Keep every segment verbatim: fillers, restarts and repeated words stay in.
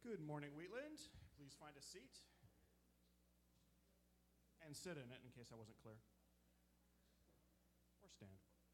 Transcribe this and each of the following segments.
Good morning, Wheatland. Please find a seat and sit in it in case I wasn't clear. Or stand.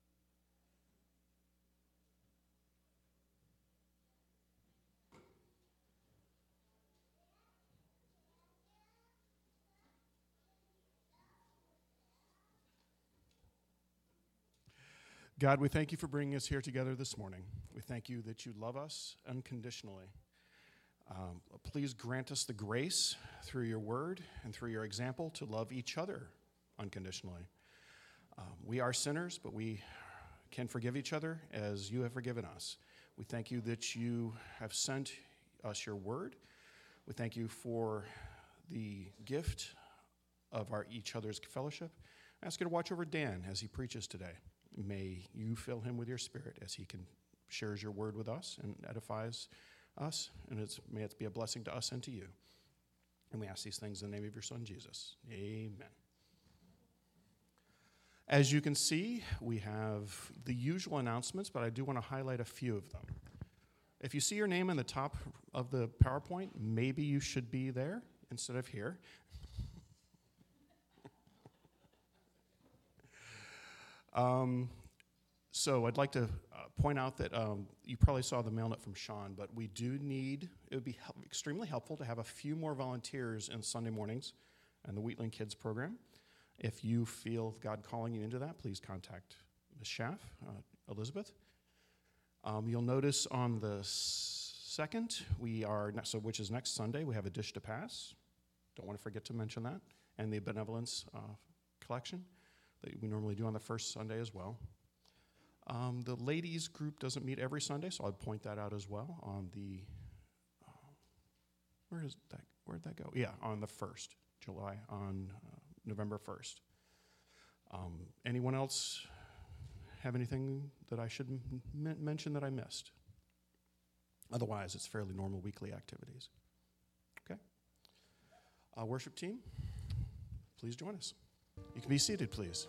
God, we thank you for bringing us here together this morning. We thank you that you love us unconditionally. Um, please grant us the grace through your word and through your example to love each other unconditionally. Um, we are sinners, but we can forgive each other as you have forgiven us. We thank you that you have sent us your word. We thank you for the gift of our each other's fellowship. I ask you to watch over Dan as he preaches today. May you fill him with your spirit as he can shares your word with us and edifies us, and it's, may it be a blessing to us and to you. And we ask these things in the name of your son, Jesus. Amen. As you can see, we have the usual announcements, but I do want to highlight a few of them. If you see your name in the top of the PowerPoint, maybe you should be there instead of here. um, so I'd like to uh, point out that um, you probably saw the mail note from Sean, but we do need, it would be help, extremely helpful to have a few more volunteers in Sunday mornings and the Wheatland Kids program. If you feel God calling you into that, please contact Miz Schaff, uh, Elizabeth. Um, you'll notice on the second, we are, so which is next Sunday, we have a dish to pass. Don't want to forget to mention that. And the benevolence uh, collection that we normally do on the first Sunday as well. Um, the ladies group doesn't meet every Sunday, so I'd point that out as well on the, uh, where is that, where'd that go? Yeah, on the first, July, on uh, November first. Um, anyone else have anything that I should m- mention that I missed? Otherwise, it's fairly normal weekly activities. Okay. Uh, worship team, please join us. You can be seated, please.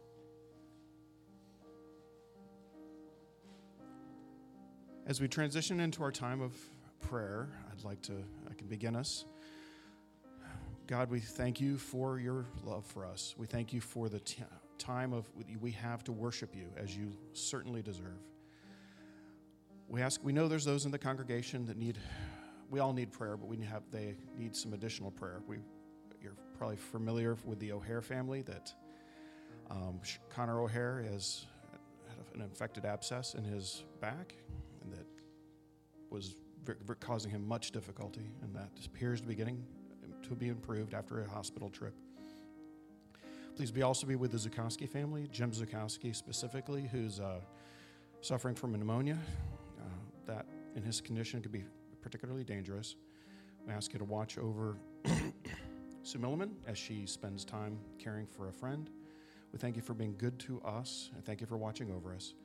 As we transition into our time of prayer, I'd like to, I can begin us. God, we thank you for your love for us. We thank you for the t- time of we have to worship you as you certainly deserve. We ask, we know there's those in the congregation that need, we all need prayer, but we have, they need some additional prayer. We, you're probably familiar with the O'Hare family that um, Connor O'Hare has had an infected abscess in his back, and that was v- v- causing him much difficulty, and that appears to be getting to be improved after a hospital trip. Please be also be with the Zukowski family, Jim Zukowski specifically, who's uh, suffering from pneumonia. Uh, that in his condition could be particularly dangerous. We ask you to watch over Sue Milliman as she spends time caring for a friend. We thank you for being good to us, and thank you for watching over us.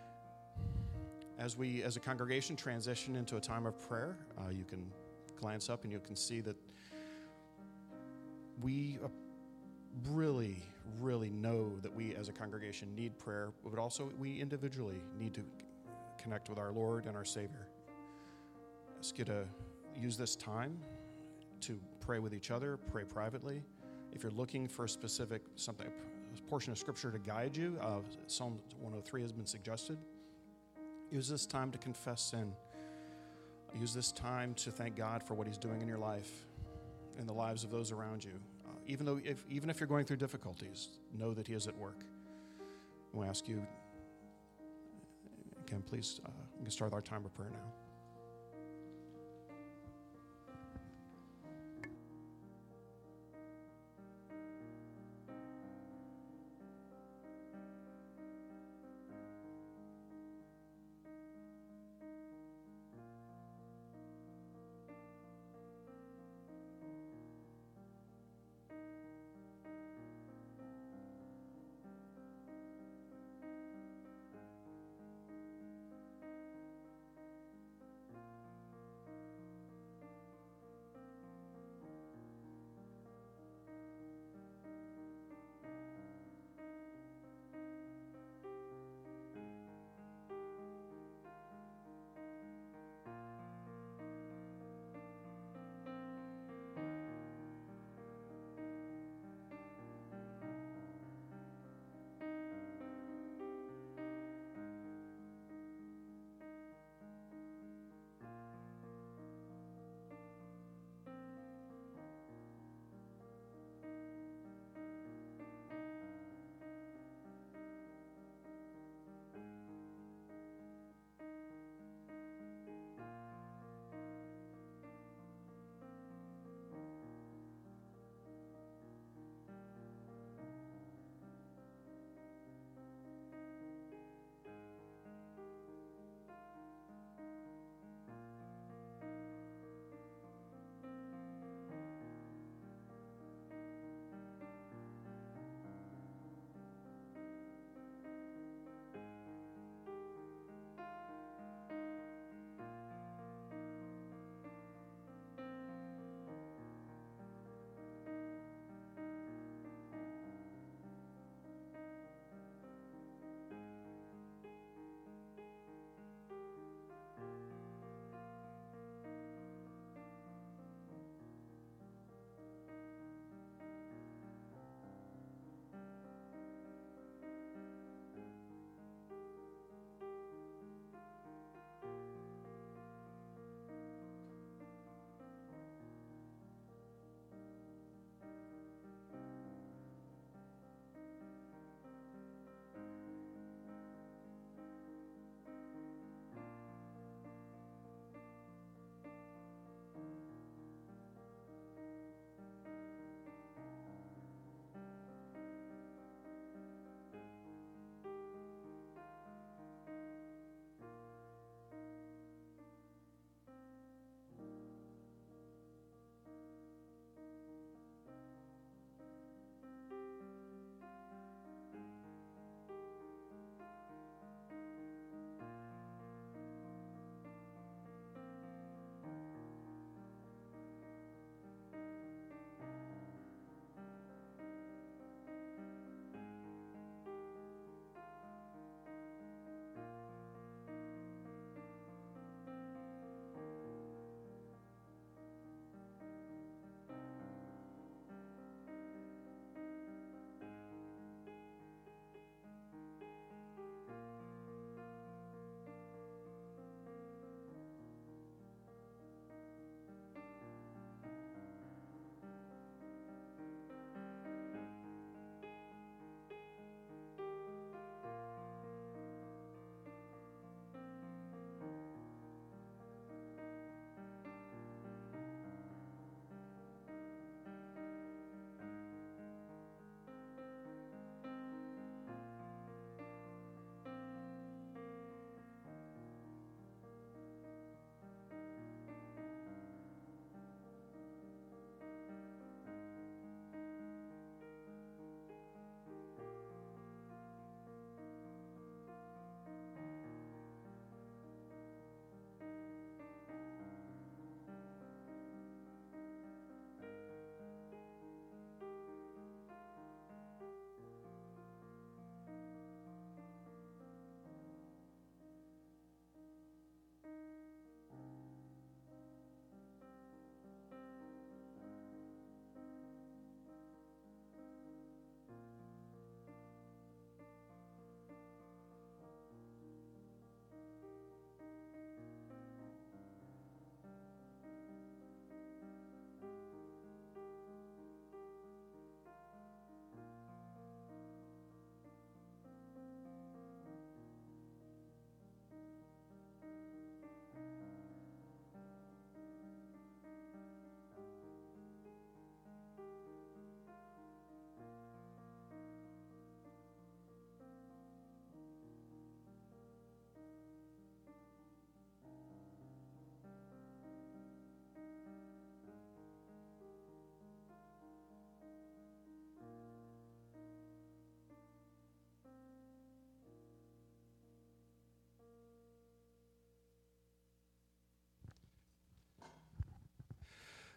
As we, as a congregation, transition into a time of prayer, uh, you can glance up and you can see that we uh, really, really know that we as a congregation need prayer, but also we individually need to connect with our Lord and our Savior. Ask you to use this time to pray with each other, pray privately. If you're looking for a specific something, a portion of Scripture to guide you, uh, Psalm one oh three has been suggested. Use this time to confess sin. Use this time to thank God for what he's doing in your life, in the lives of those around you. Uh, even though, if, even if you're going through difficulties, know that he is at work. And we ask you, again, please, uh, we can start our time of prayer now.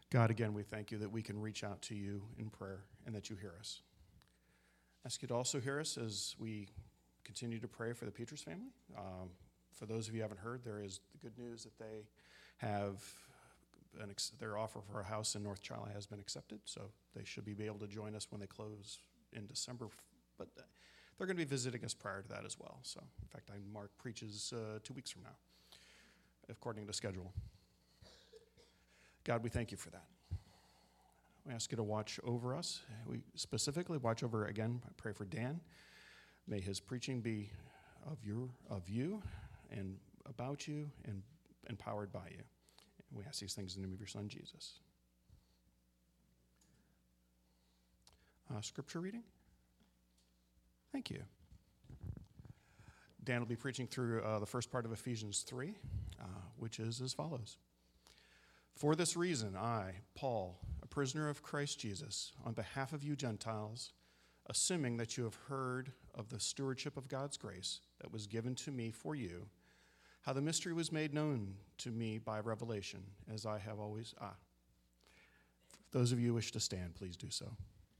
God, again, we thank you that we can reach out to you in prayer and that you hear us. I ask you to also hear us as we continue to pray for the Peters family. Um, for those of you who haven't heard, there is the good news that they have an ex- their offer for a house in North Charlotte has been accepted, so they should be able to join us when they close in December. But they're going to be visiting us prior to that as well. So, in fact, I Mark preaches uh, two weeks from now, according to schedule. God, we thank you for that. We ask you to watch over us. We specifically watch over, again, I pray for Dan. May his preaching be of your of you and about you and empowered by you. We ask these things in the name of your son, Jesus. Uh, scripture reading? Thank you. Dan will be preaching through uh, the first part of Ephesians three, uh, which is as follows. For this reason, I, Paul, a prisoner of Christ Jesus, on behalf of you Gentiles, assuming that you have heard of the stewardship of God's grace that was given to me for you, how the mystery was made known to me by revelation, as I have always, ah. Those of you who wish to stand, please do so.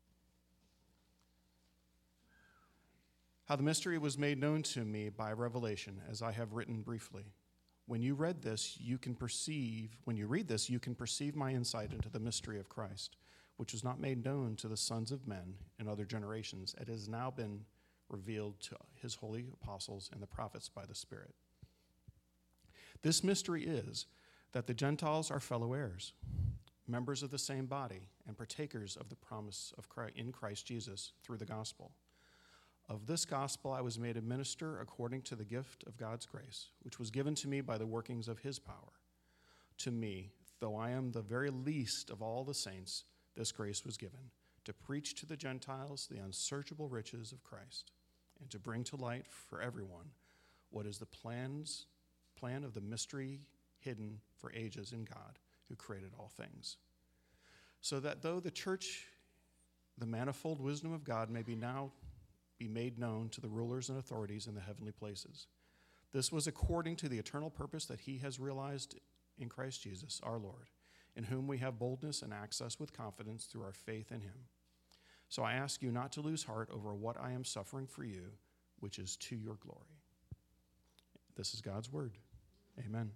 How the mystery was made known to me by revelation, as I have written briefly. When you read this, you can perceive, when you read this, you can perceive my insight into the mystery of Christ, which was not made known to the sons of men in other generations. It has now been revealed to his holy apostles and the prophets by the Spirit. This mystery is that the Gentiles are fellow heirs, members of the same body, and partakers of the promise of Christ, in Christ Jesus through the gospel. Of this gospel I was made a minister according to the gift of God's grace, which was given to me by the workings of his power. To me, though I am the very least of all the saints, this grace was given, to preach to the Gentiles the unsearchable riches of Christ, and to bring to light for everyone what is the plans, plan of the mystery hidden for ages in God, who created all things. So that though the church, the manifold wisdom of God may be now be made known to the rulers and authorities in the heavenly places. This was according to the eternal purpose that he has realized in Christ Jesus, our Lord, in whom we have boldness and access with confidence through our faith in him. So I ask you not to lose heart over what I am suffering for you, which is to your glory. This is God's word. Amen.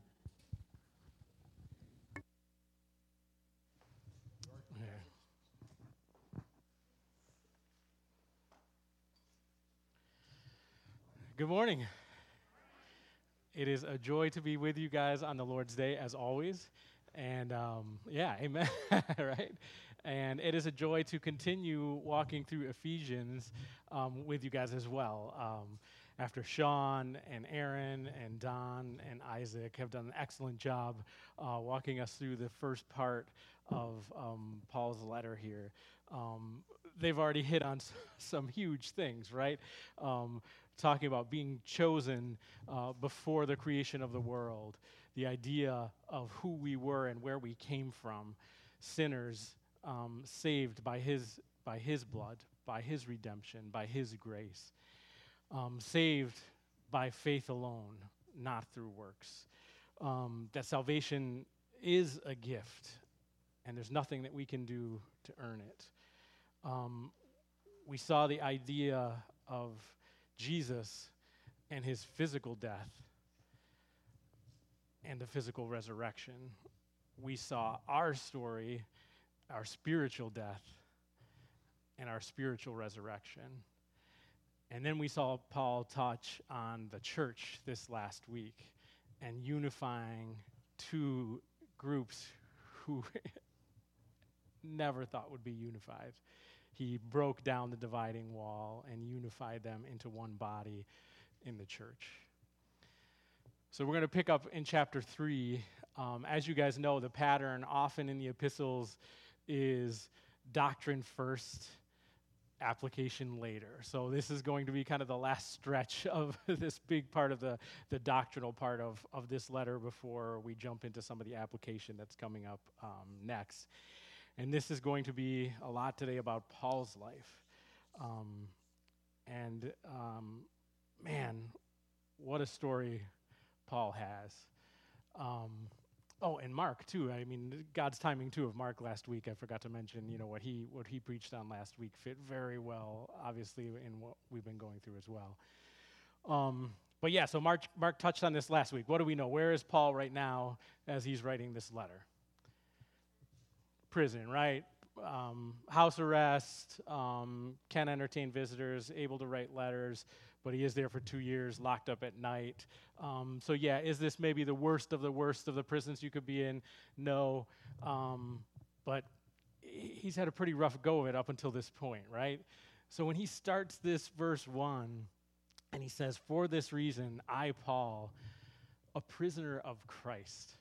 Good morning. It is a joy to be with you guys on the Lord's Day, as always. And um, yeah, amen, right? And it is a joy to continue walking through Ephesians um, with you guys as well. Um, after Sean and Aaron and Don and Isaac have done an excellent job uh, walking us through the first part of um, Paul's letter here. Um, they've already hit on s- some huge things, right? Um, talking about being chosen uh, before the creation of the world, the idea of who we were and where we came from, sinners um, saved by his, by his blood, by his redemption, by his grace, um, saved by faith alone, not through works, um, that salvation is a gift, and there's nothing that we can do to earn it. Um, we saw the idea of Jesus and his physical death and the physical resurrection. We saw our story, our spiritual death, and our spiritual resurrection. And then we saw Paul touch on the church this last week and unifying two groups who never thought would be unified. He broke down the dividing wall and unified them into one body in the church. So we're going to pick up in chapter three. Um, as you guys know, the pattern often in the epistles is doctrine first, application later. So this is going to be kind of the last stretch of this big part of the, the doctrinal part of, of this letter before we jump into some of the application that's coming up um, next. And this is going to be a lot today about Paul's life. Um, and um, man, what a story Paul has. Um, Oh, and Mark too. I mean, God's timing too of Mark last week. I forgot to mention, you know, what he what he preached on last week fit very well, obviously, in what we've been going through as well. Um, but yeah, so Mark Mark touched on this last week. What do we know? Where is Paul right now as he's writing this letter? Prison, right? Um, house arrest. Um, can't entertain visitors. Able to write letters. But he is there for two years, locked up at night. Um, so yeah, is this maybe the worst of the worst of the prisons you could be in? No. Um, but he's had a pretty rough go of it up until this point, right? So when he starts this verse one, and he says, "For this reason, I, Paul, a prisoner of Christ."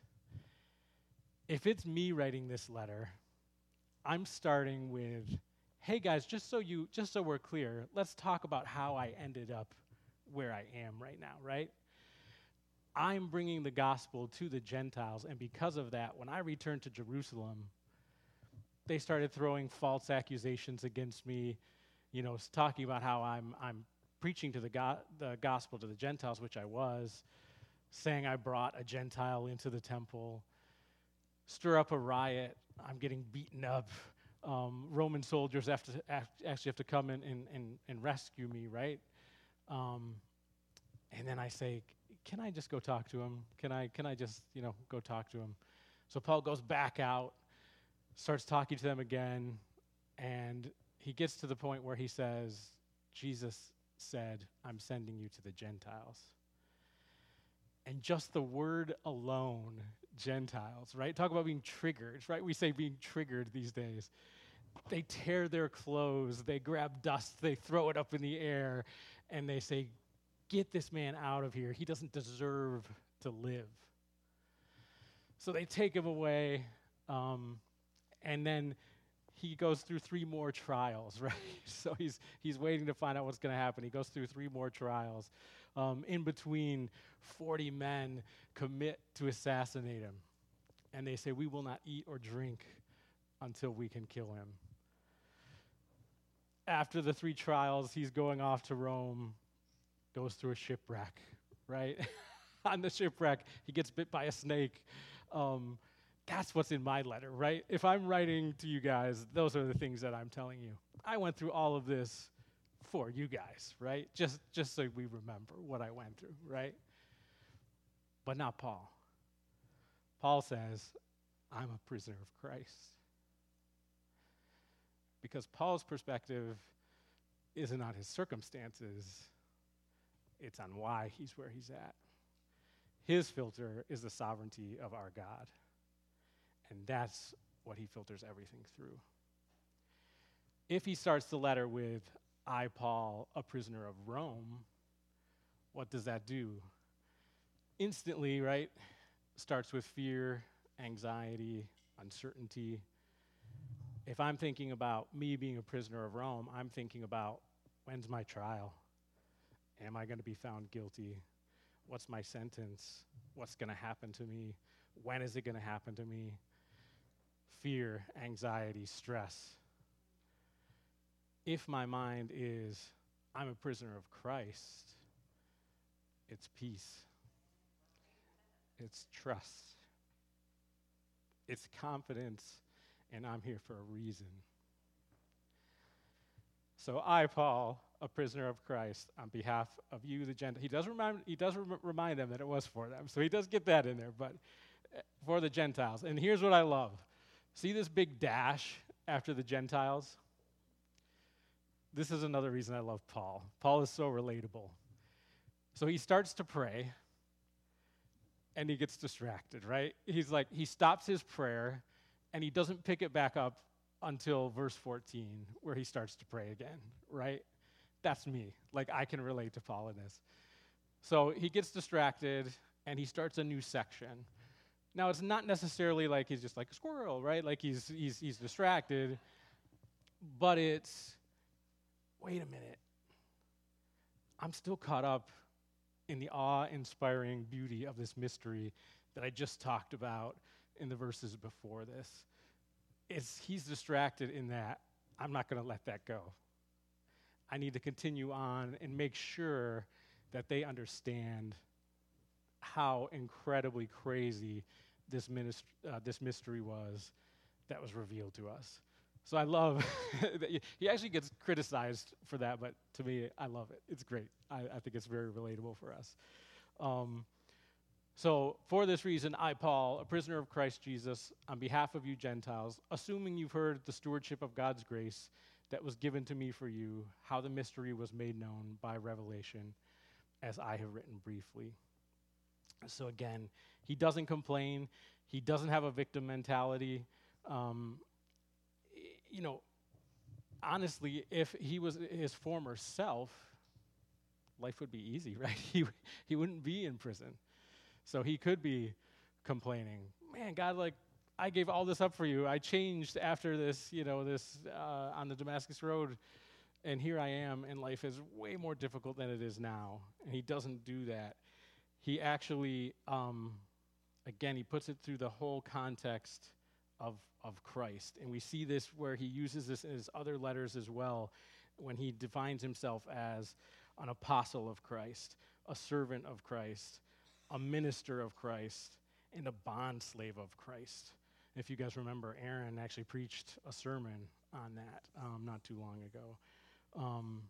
If it's me writing this letter, I'm starting with, hey guys, just so you, just so we're clear, let's talk about how I ended up where I am right now, right? I'm bringing the gospel to the Gentiles, and because of that, when I returned to Jerusalem, they started throwing false accusations against me, you know, talking about how I'm I'm preaching to the go- the gospel to the Gentiles, which I was, saying I brought a Gentile into the temple, stir up a riot, I'm getting beaten up. Um, Roman soldiers have to act, actually have to come in and, and, and rescue me, right? Um, and then I say, can I just go talk to him? Can I can I just, you know, go talk to him? So Paul goes back out, starts talking to them again, and he gets to the point where he says, Jesus said, I'm sending you to the Gentiles. And just the word alone, Gentiles, right? Talk about being triggered, right? We say being triggered these days. They tear their clothes, they grab dust, they throw it up in the air, and they say, get this man out of here. He doesn't deserve to live. So they take him away, um, and then he goes through three more trials, right? So he's he's waiting to find out what's going to happen. He goes through three more trials. Um, in between, forty men commit to assassinate him. And they say, we will not eat or drink until we can kill him. After the three trials, he's going off to Rome, goes through a shipwreck, right? On the shipwreck, he gets bit by a snake. Um, that's what's in my letter, right? If I'm writing to you guys, those are the things that I'm telling you. I went through all of this for you guys, right? Just, just so we remember what I went through, right? But not Paul. Paul says, I'm a prisoner of Christ. Because Paul's perspective isn't on his circumstances, it's on why he's where he's at. His filter is the sovereignty of our God. And that's what he filters everything through. If he starts the letter with, I, Paul, a prisoner of Rome, what does that do? Instantly, right, starts with fear, anxiety, uncertainty. If I'm thinking about me being a prisoner of Rome, I'm thinking about, when's my trial? Am I going to be found guilty? What's my sentence? What's going to happen to me? When is it going to happen to me? Fear, anxiety, stress. If my mind is, I'm a prisoner of Christ, it's peace. It's trust. It's confidence, and I'm here for a reason. So I, Paul, a prisoner of Christ, on behalf of you, the Gentiles. He does remind, he does rem- remind them that it was for them, so he does get that in there, but uh, for the Gentiles. And here's what I love. See this big dash after the Gentiles? This is another reason I love Paul. Paul is so relatable. So he starts to pray, and he gets distracted, right? He's like, he stops his prayer, and he doesn't pick it back up until verse fourteen, where he starts to pray again, right? That's me. Like, I can relate to Paul in this. So he gets distracted, and he starts a new section. Now, it's not necessarily like he's just like a squirrel, right? Like he's he's he's distracted, but it's, wait a minute. I'm still caught up in the awe-inspiring beauty of this mystery that I just talked about in the verses before this. It's, he's distracted in that. I'm not going to let that go. I need to continue on and make sure that they understand how incredibly crazy this, minis- uh, this mystery was that was revealed to us. So I love that he- he actually gets criticized for that, but to me, I love it. It's great. I, I think it's very relatable for us. Um, so for this reason, I, Paul, a prisoner of Christ Jesus, on behalf of you Gentiles, assuming you've heard the stewardship of God's grace that was given to me for you, how the mystery was made known by revelation, as I have written briefly. So again, he doesn't complain. He doesn't have a victim mentality. Um, you know, honestly, if he was his former self, life would be easy, right? He he wouldn't be in prison. So he could be complaining, man, God, like, I gave all this up for you. I changed after this, you know, this uh, on the Damascus Road, and here I am, and life is way more difficult than it is now. And he doesn't do that. He actually, um, again, he puts it through the whole context of of Christ. And we see this where he uses this in his other letters as well, when he defines himself as an apostle of Christ, a servant of Christ, a minister of Christ, and a bondslave of Christ. If you guys remember, Aaron actually preached a sermon on that um, not too long ago. Um,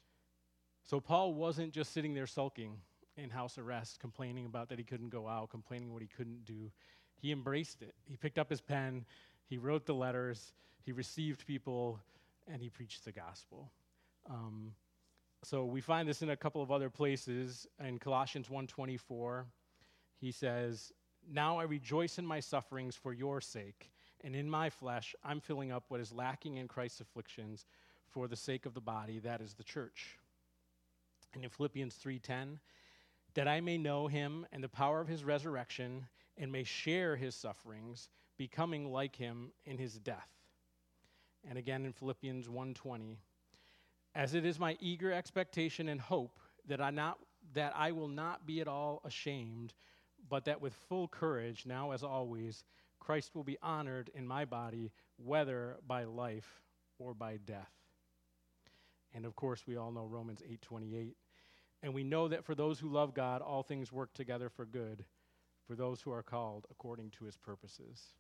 so Paul wasn't just sitting there sulking in house arrest, complaining about that he couldn't go out, complaining what he couldn't do. He embraced it. He picked up his pen, he wrote the letters, he received people, and he preached the gospel. Um, so we find this in a couple of other places. In Colossians one twenty-four, he says, "Now I rejoice in my sufferings for your sake, and in my flesh I'm filling up what is lacking in Christ's afflictions for the sake of the body, that is the church." And in Philippians three ten, "That I may know him and the power of his resurrection, and may share his sufferings, becoming like him in his death." And again in Philippians one twenty, "As it is my eager expectation and hope that I not that I will not be at all ashamed, but that with full courage, now as always, Christ will be honored in my body, whether by life or by death." And of course, we all know Romans eight twenty-eight. "And we know that for those who love God, all things work together for good, for those who are called according to his purposes."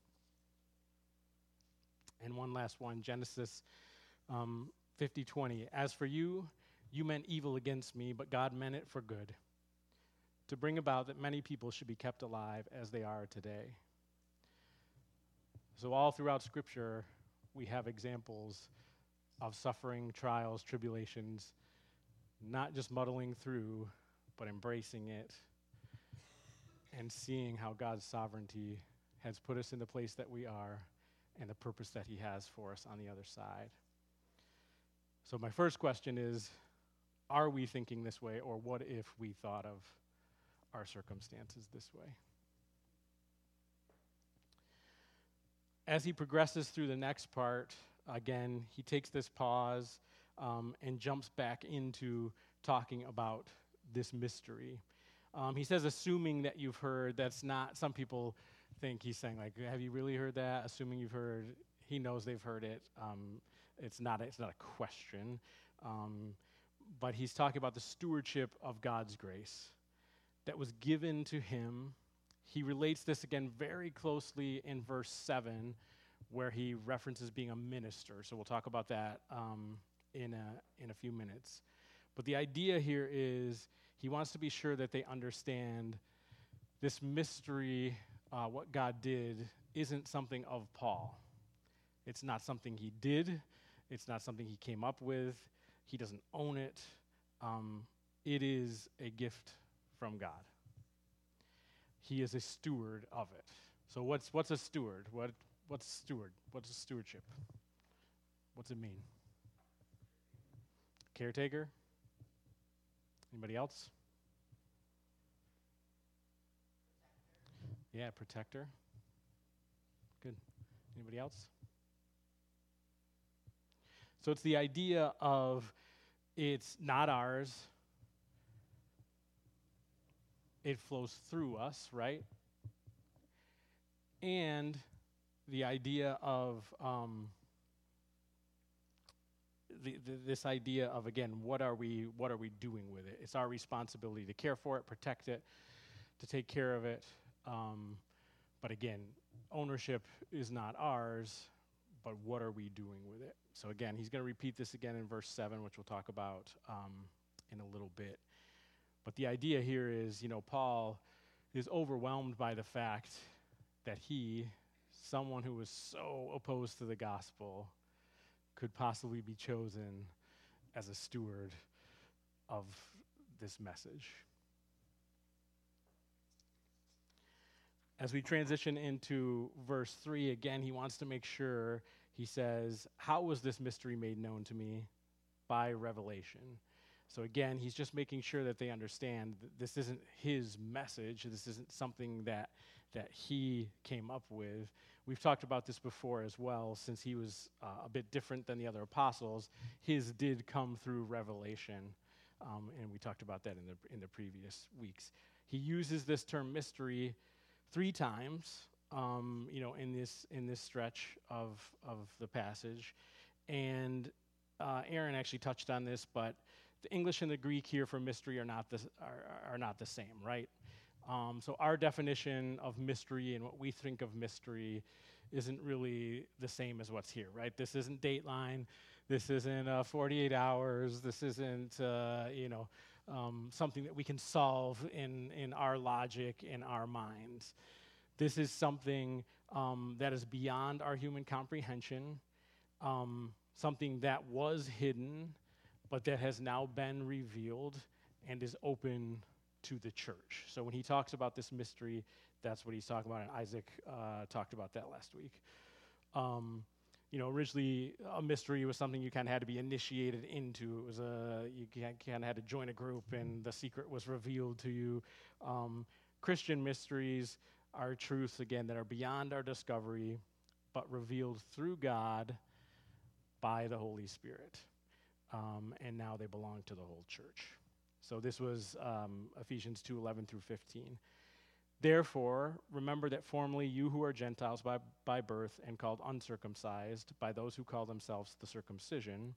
And one last one, Genesis um, fifty twenty. "As for you, you meant evil against me, but God meant it for good, to bring about that many people should be kept alive as they are today." So all throughout Scripture, we have examples of suffering, trials, tribulations, not just muddling through, but embracing it and seeing how God's sovereignty has put us in the place that we are and the purpose that he has for us on the other side. So my first question is, are we thinking this way, or what if we thought of our circumstances this way? As he progresses through the next part, again, he takes this pause um, and jumps back into talking about this mystery. Um, he says, assuming that you've heard, that's not, some people think he's saying, like, have you really heard that? Assuming you've heard, he knows they've heard it. Um, it's not a, it's not a question. Um, but he's talking about the stewardship of God's grace that was given to him. He relates this again very closely in verse seven, where he references being a minister. So we'll talk about that um, in a, in a few minutes. But the idea here is he wants to be sure that they understand this mystery, uh, what God did, isn't something of Paul. It's not something he did. It's not something he came up with. He doesn't own it. Um, it is a gift from God. He is a steward of it. So what's what's a steward? What what's a steward? What's a stewardship? What's it mean? Caretaker? Anybody else? Yeah, protector. Good. Anybody else? So it's the idea of it's not ours. It flows through us, right? And the idea of um, the, the, this idea of, again, what are we what are we doing with it? It's our responsibility to care for it, protect it, to take care of it. Um, But again, ownership is not ours, but what are we doing with it? So again, he's going to repeat this again in verse seven, which we'll talk about um, in a little bit. But the idea here is, you know, Paul is overwhelmed by the fact that he, someone who was so opposed to the gospel, could possibly be chosen as a steward of this message. As we transition into verse three, again, he wants to make sure, he says, how was this mystery made known to me? By revelation. So again, he's just making sure that they understand that this isn't his message. This isn't something that that he came up with. We've talked about this before as well, since he was uh, a bit different than the other apostles. His did come through revelation, um, and we talked about that in the in the previous weeks. He uses this term mystery three times, um, you know, in this in this stretch of of the passage, and uh, Aaron actually touched on this, but the English and the Greek here for mystery are not the are, are not the same, right? Um, so our definition of mystery and what we think of mystery isn't really the same as what's here, right? This isn't Dateline, this isn't uh, forty-eight hours, this isn't uh, you know um, something that we can solve in in our logic, in our minds. This is something um, that is beyond our human comprehension, um, something that was hidden, but that has now been revealed and is open to the church. So when he talks about this mystery, that's what he's talking about, and Isaac uh, talked about that last week. Um, you know, originally a mystery was something you kind of had to be initiated into. It was a, you kind of had to join a group and the secret was revealed to you. Um, Christian mysteries are truths, again, that are beyond our discovery, but revealed through God by the Holy Spirit. Um, and now they belong to the whole church. So this was um, Ephesians two eleven through fifteen. Therefore, remember that formerly you who are Gentiles by, by birth and called uncircumcised by those who call themselves the circumcision,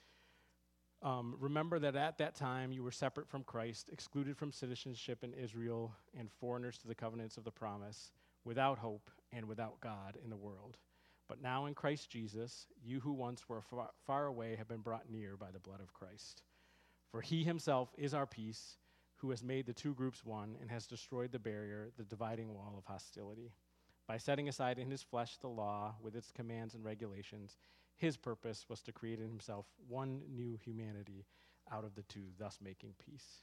um, remember that at that time you were separate from Christ, excluded from citizenship in Israel, and foreigners to the covenants of the promise, without hope and without God in the world. But now in Christ Jesus, you who once were far, far away have been brought near by the blood of Christ. For he himself is our peace, who has made the two groups one and has destroyed the barrier, the dividing wall of hostility. By setting aside in his flesh the law with its commands and regulations, his purpose was to create in himself one new humanity out of the two, thus making peace.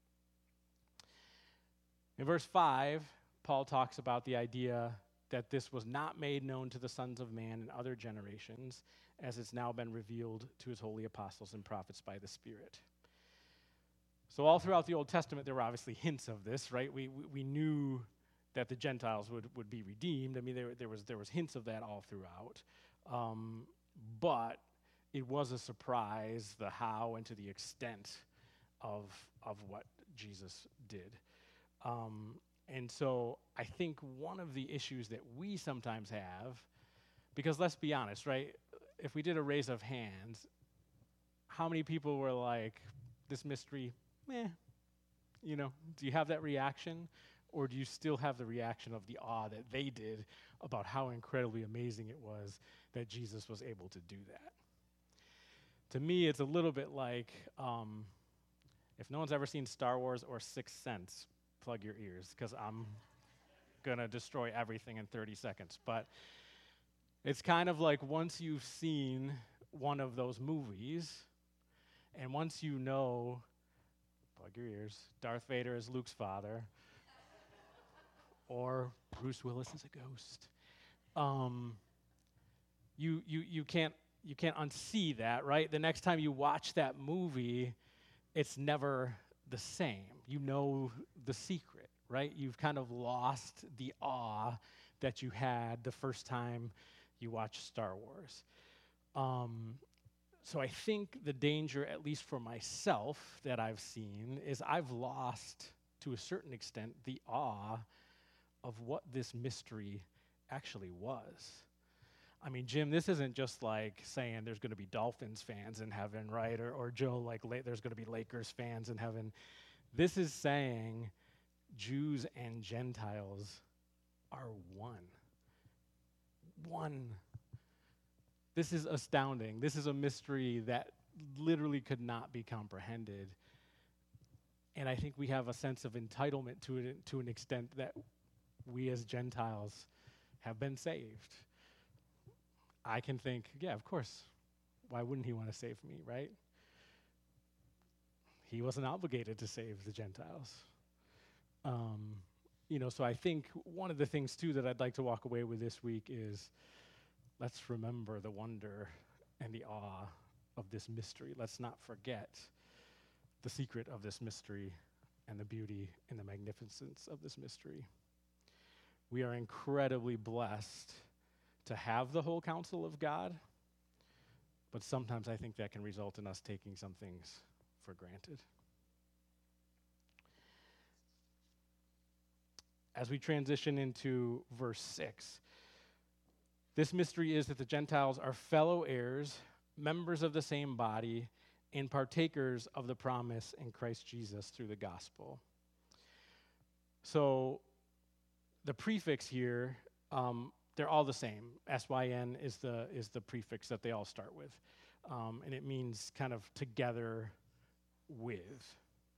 In verse five, Paul talks about the idea that this was not made known to the sons of man in other generations, as it's now been revealed to his holy apostles and prophets by the Spirit. So all throughout the Old Testament, there were obviously hints of this, right? We we, we knew that the Gentiles would, would be redeemed. I mean, there there was there was hints of that all throughout, um, but it was a surprise the how and to the extent of of what Jesus did. Um, and so I think one of the issues that we sometimes have, because let's be honest, right? If we did a raise of hands, how many people were like, this mystery, meh, you know, do you have that reaction? Or do you still have the reaction of the awe that they did about how incredibly amazing it was that Jesus was able to do that? To me, it's a little bit like, um, if no one's ever seen Star Wars or Sixth Sense, plug your ears, because I'm going to destroy everything in thirty seconds. But it's kind of like once you've seen one of those movies, and once you know, plug your ears, Darth Vader is Luke's father, or Bruce Willis is a ghost, um, you you you can't you can't unsee that, right? The next time you watch that movie, it's never the same. You know the secret, right? You've kind of lost the awe that you had the first time you watched Star Wars. Um, So I think the danger, at least for myself, that I've seen is I've lost, to a certain extent, the awe of what this mystery actually was. I mean, Jim, this isn't just like saying there's going to be Dolphins fans in heaven, right? Or, or Joe, like la- there's going to be Lakers fans in heaven. This is saying Jews and Gentiles are one. One. This is astounding. This is a mystery that literally could not be comprehended. And I think we have a sense of entitlement to it to an extent that we as Gentiles have been saved. I can think, yeah, of course. Why wouldn't he want to save me, right? He wasn't obligated to save the Gentiles. Um, you know, so I think one of the things, too, that I'd like to walk away with this week is let's remember the wonder and the awe of this mystery. Let's not forget the secret of this mystery and the beauty and the magnificence of this mystery. We are incredibly blessed to have the whole counsel of God, but sometimes I think that can result in us taking some things for granted. As we transition into verse six, this mystery is that the Gentiles are fellow heirs, members of the same body, and partakers of the promise in Christ Jesus through the gospel. So the prefix here, um, they're all the same. S Y N is the is the prefix that they all start with. Um, and it means kind of together with.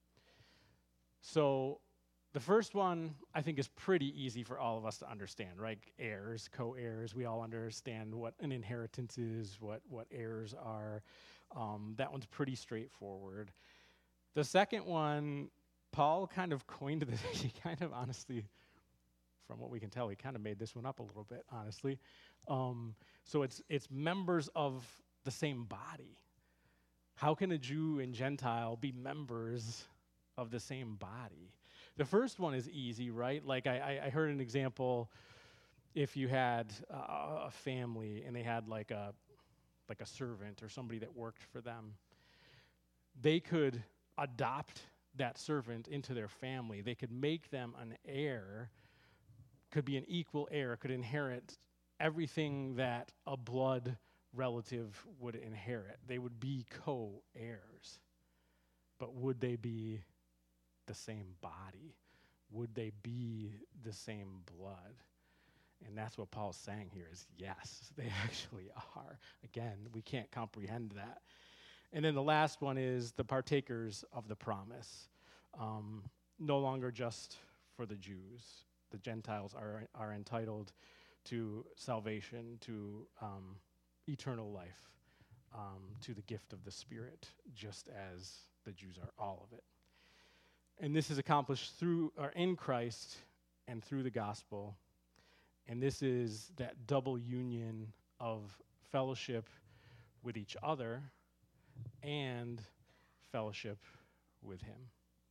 So the first one, I think, is pretty easy for all of us to understand, right? Heirs, co-heirs, we all understand what an inheritance is, what, what heirs are. Um, that one's pretty straightforward. The second one, Paul kind of coined this. He kind of honestly, from what we can tell, he kind of made this one up a little bit, honestly. Um, so it's it's members of the same body. How can a Jew and Gentile be members of the same body? The first one is easy, right? Like I, I heard an example, if you had uh, a family and they had like a like a servant or somebody that worked for them, they could adopt that servant into their family. They could make them an heir, could be an equal heir, could inherit everything that a blood relative would inherit. They would be co-heirs. But would they be the same body? Would they be the same blood? And that's what Paul's saying here is yes, they actually are. Again, we can't comprehend that. And then the last one is the partakers of the promise. Um, no longer just for the Jews. The Gentiles are are entitled to salvation, to um, eternal life, um, to the gift of the Spirit, just as the Jews are, all of it. And this is accomplished through or in Christ and through the gospel. And this is that double union of fellowship with each other and fellowship with him.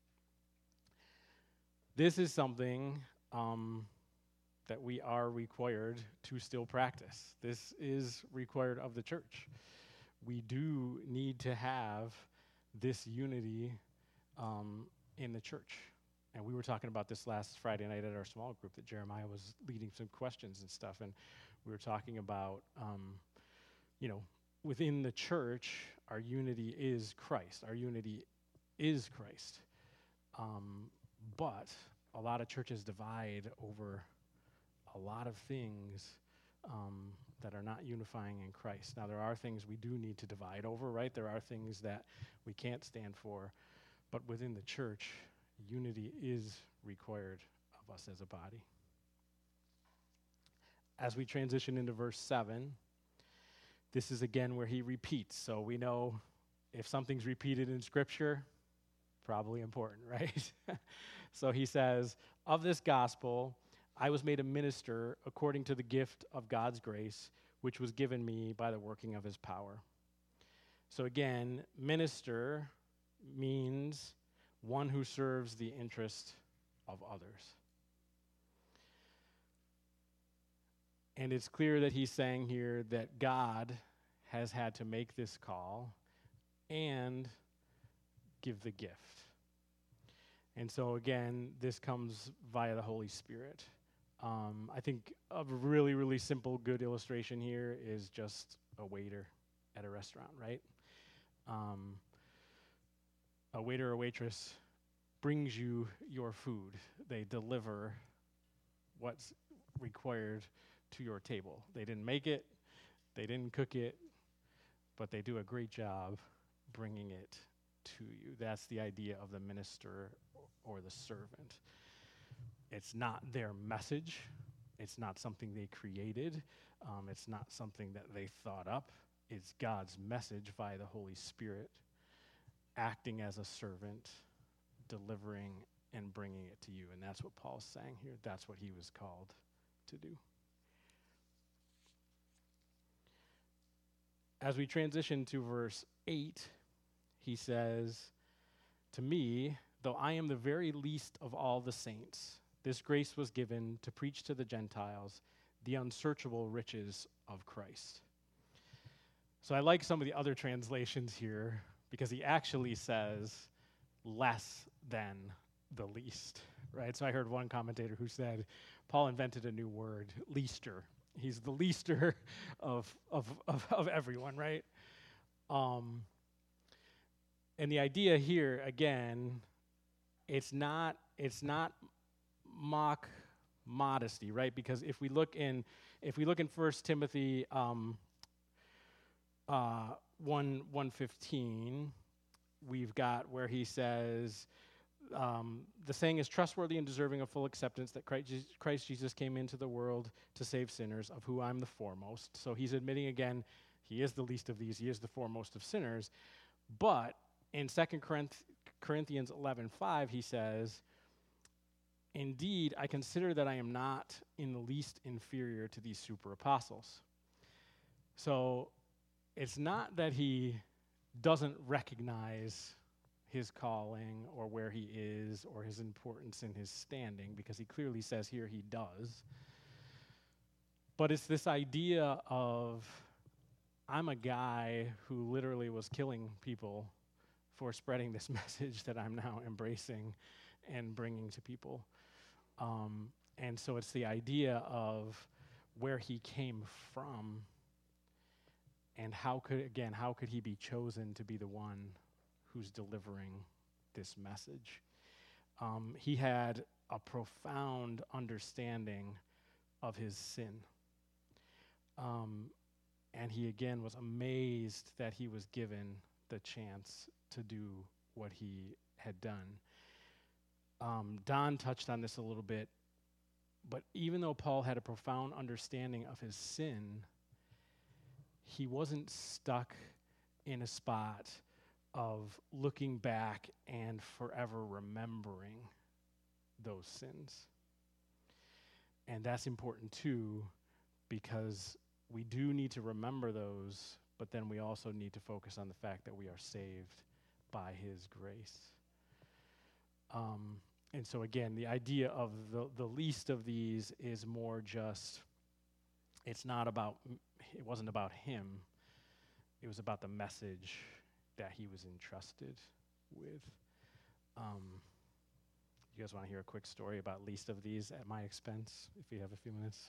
This is something um, that we are required to still practice. This is required of the church. We do need to have this unity um, in the church. And we were talking about this last Friday night at our small group that Jeremiah was leading some questions and stuff. And we were talking about, um, you know, within the church, our unity is Christ. Our unity is Christ. Um, but a lot of churches divide over a lot of things um, that are not unifying in Christ. Now, there are things we do need to divide over, right? There are things that we can't stand for. But within the church, unity is required of us as a body. As we transition into verse seven, this is again where he repeats. So we know if something's repeated in Scripture, probably important, right? So he says, of this gospel, I was made a minister according to the gift of God's grace, which was given me by the working of his power. So again, minister means one who serves the interest of others. And it's clear that he's saying here that God has had to make this call and give the gift. And so again, this comes via the Holy Spirit. Um, I think a really, really simple, good illustration here is just a waiter at a restaurant, right? Um, a waiter or waitress brings you your food. They deliver what's required to your table. They didn't make it, they didn't cook it, but they do a great job bringing it to you. That's the idea of the minister or the servant. It's not their message. It's not something they created. Um, it's not something that they thought up. It's God's message via the Holy Spirit, acting as a servant, delivering and bringing it to you. And that's what Paul's saying here. That's what he was called to do. As we transition to verse eight, he says, "To me, though I am the very least of all the saints, this grace was given to preach to the Gentiles the unsearchable riches of Christ." So I like some of the other translations here because he actually says less than the least, right? So I heard one commentator who said Paul invented a new word, leaster. He's the leaster of of of, of everyone, right? Um, and the idea here, again, it's not it's not mock modesty, right? Because if we look in if we look in First Timothy um, uh, one one fifteen, we've got where he says, um, the saying is trustworthy and deserving of full acceptance that Christ, Je- Christ Jesus came into the world to save sinners, of who I'm the foremost. So he's admitting again, he is the least of these, he is the foremost of sinners. But in Second Corinthians eleven five, he says, indeed, I consider that I am not in the least inferior to these super apostles. So it's not that he doesn't recognize his calling or where he is or his importance in his standing, because he clearly says here he does. But it's this idea of, I'm a guy who literally was killing people for spreading this message that I'm now embracing and bringing to people. Um, and so it's the idea of where he came from and how could, again, how could he be chosen to be the one who's delivering this message. Um, he had a profound understanding of his sin. Um, and he, again, was amazed that he was given the chance to do what he had done. Um, Don touched on this a little bit, but even though Paul had a profound understanding of his sin, he wasn't stuck in a spot of looking back and forever remembering those sins. And that's important too, because we do need to remember those, but then we also need to focus on the fact that we are saved by his grace. Um, and so again, the idea of the, the least of these is more just, it's not about, it wasn't about him, it was about the message that he was entrusted with. Um, you guys want to hear a quick story about least of these at my expense, if you have a few minutes?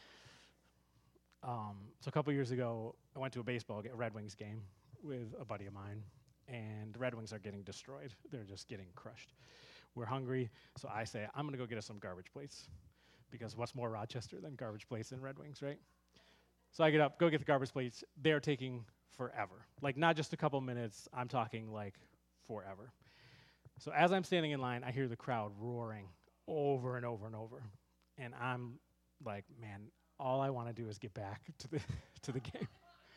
Um, so a couple years ago, I went to a baseball, a Red Wings game with a buddy of mine, and the Red Wings are getting destroyed. They're just getting crushed. We're hungry, so I say, I'm going to go get us some garbage plates, because what's more Rochester than garbage plates and Red Wings, right? So I get up, go get the garbage plates. They're taking forever. Like, not just a couple minutes, I'm talking like forever. So as I'm standing in line, I hear the crowd roaring over and over and over. And I'm like, man, all I want to do is get back to the to the game.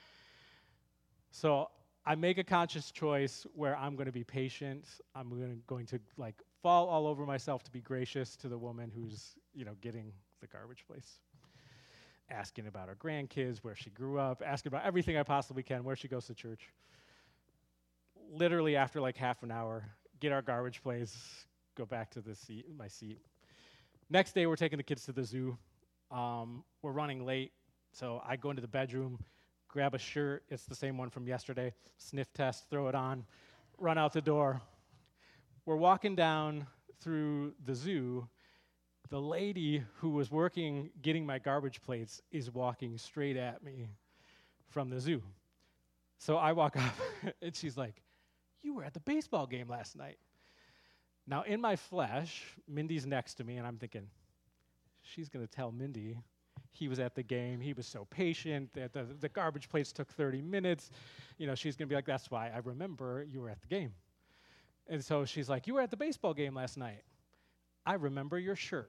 So I make a conscious choice where I'm going to be patient. I'm gonna, going to like fall all over myself to be gracious to the woman who's, you know, getting the garbage plates. Asking about her grandkids, where she grew up, asking about everything I possibly can, where she goes to church. Literally after like half an hour, get our garbage plates, go back to the seat, my seat. Next day, we're taking the kids to the zoo. Um, we're running late, so I go into the bedroom, grab a shirt, it's the same one from yesterday, sniff test, throw it on, run out the door. We're walking down through the zoo. The lady who was working getting my garbage plates is walking straight at me from the zoo. So I walk up, and she's like, you were at the baseball game last night. Now, in my flesh, Mindy's next to me, and I'm thinking, she's going to tell Mindy he was at the game. He was so patient that the, the garbage plates took thirty minutes. You know, she's going to be like, that's why I remember you were at the game. And so she's like, you were at the baseball game last night. I remember your shirt.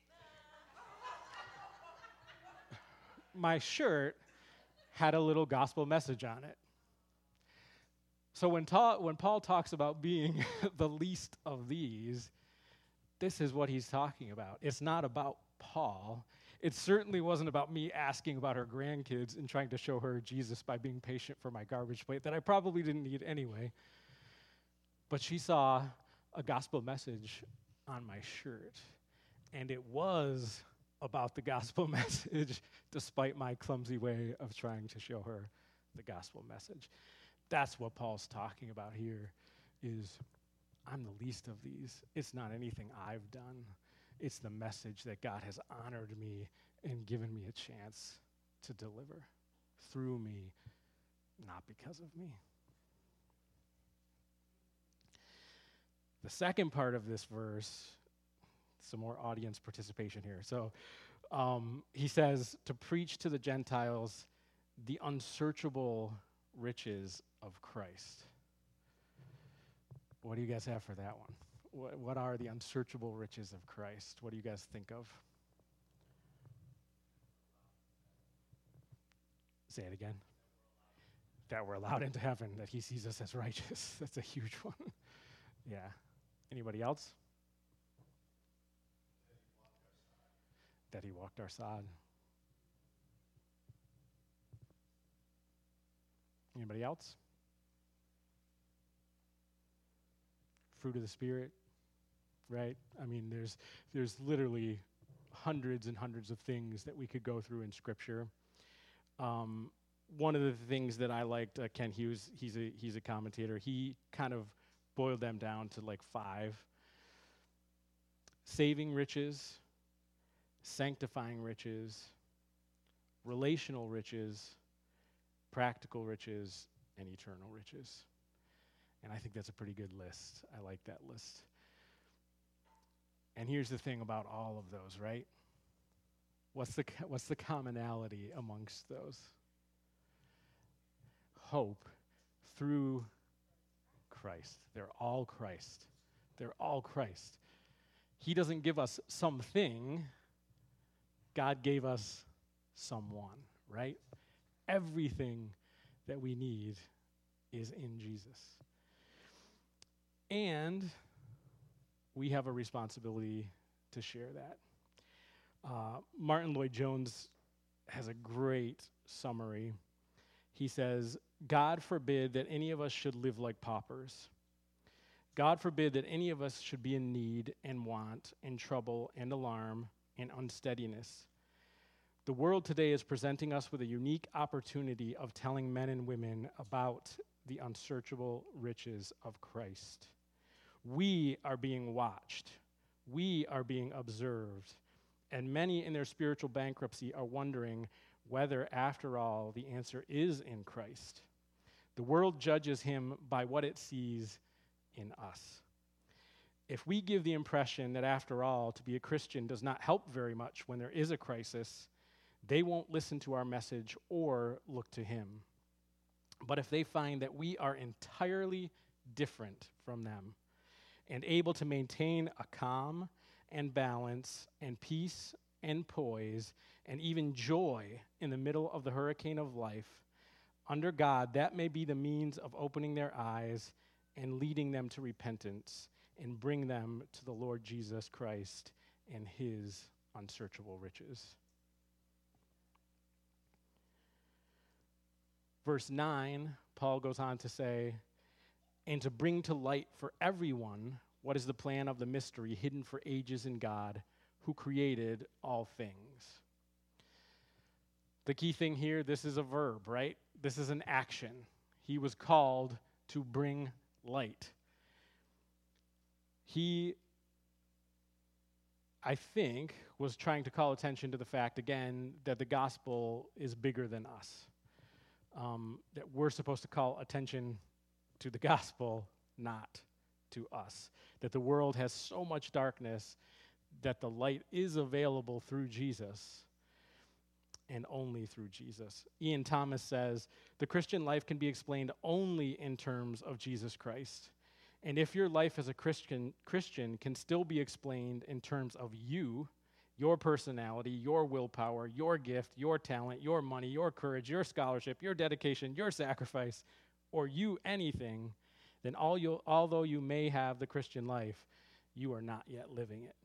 My shirt had a little gospel message on it. So when, ta- when Paul talks about being the least of these, this is what he's talking about. It's not about Paul. It certainly wasn't about me asking about her grandkids and trying to show her Jesus by being patient for my garbage plate that I probably didn't need anyway. But she saw a gospel message on my shirt, and it was about the gospel message despite my clumsy way of trying to show her the gospel message. That's what Paul's talking about here, is I'm the least of these. It's not anything I've done. It's the message that God has honored me and given me a chance to deliver through me, not because of me. The second part of this verse, some more audience participation here. So um, he says to preach to the Gentiles the unsearchable riches of Christ. What do you guys have for that one? What, what are the unsearchable riches of Christ? What do you guys think of? Say it again. That we're allowed into heaven, that he sees us as righteous. That's a huge one. Yeah. Anybody else? That he walked our sod. Anybody else? Fruit of the Spirit, right? I mean, there's there's literally hundreds and hundreds of things that we could go through in Scripture. Um, one of the things that I liked, uh, Ken Hughes, he's a he's a commentator. He kind of boiled them down to like five: saving riches, sanctifying riches, relational riches, practical riches, and eternal riches. And I think that's a pretty good list. I like that list. And here's the thing about all of those, right? What's the co- what's the commonality amongst those? Hope through Christ. They're all Christ. They're all Christ. He doesn't give us something. God gave us someone, right? Everything that we need is in Jesus. And we have a responsibility to share that. Uh, Martin Lloyd-Jones has a great summary. He says, God forbid that any of us should live like paupers. God forbid that any of us should be in need and want and trouble and alarm and unsteadiness. The world today is presenting us with a unique opportunity of telling men and women about the unsearchable riches of Christ. We are being watched. We are being observed. And many in their spiritual bankruptcy are wondering whether, after all, the answer is in Christ. The world judges him by what it sees in us. If we give the impression that, after all, to be a Christian does not help very much when there is a crisis, they won't listen to our message or look to him. But if they find that we are entirely different from them and able to maintain a calm and balance and peace and poise and even joy in the middle of the hurricane of life, under God, that may be the means of opening their eyes and leading them to repentance and bring them to the Lord Jesus Christ and his unsearchable riches. Verse nine, Paul goes on to say, and to bring to light for everyone what is the plan of the mystery hidden for ages in God, who created all things. The key thing here, this is a verb, right? This is an action. He was called to bring light. He, I think, was trying to call attention to the fact, again, that the gospel is bigger than us. Um, that we're supposed to call attention to the gospel, not to us. That the world has so much darkness that the light is available through Jesus and only through Jesus. Ian Thomas says, the Christian life can be explained only in terms of Jesus Christ. And if your life as a Christian, Christian can still be explained in terms of you, your personality, your willpower, your gift, your talent, your money, your courage, your scholarship, your dedication, your sacrifice, or you anything, then all you, although you may have the Christian life, you are not yet living it.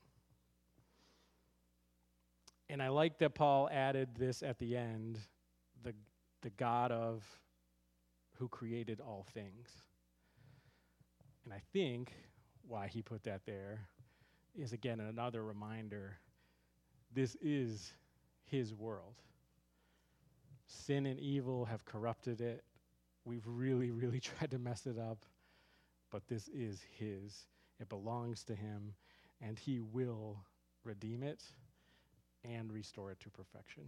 And I like that Paul added this at the end, the, the God of who created all things. And I think why he put that there is, again, another reminder. This is his world. Sin and evil have corrupted it. We've really, really tried to mess it up, but this is his. It belongs to him, and he will redeem it and restore it to perfection.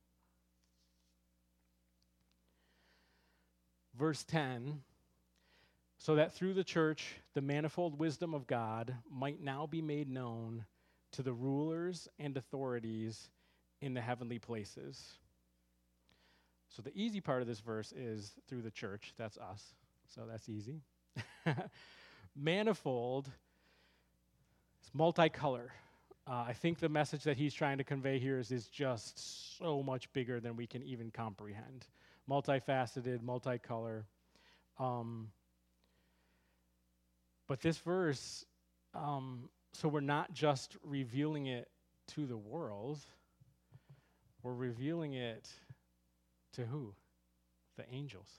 Verse ten, so that through the church the manifold wisdom of God might now be made known to the rulers and authorities in the heavenly places. So the easy part of this verse is through the church. That's us. So that's easy. Manifold is multicolor. Uh, I think the message that he's trying to convey here is, is just so much bigger than we can even comprehend. Multifaceted, multicolor. Um, but this verse, um, so we're not just revealing it to the world, we're revealing it to who? The angels.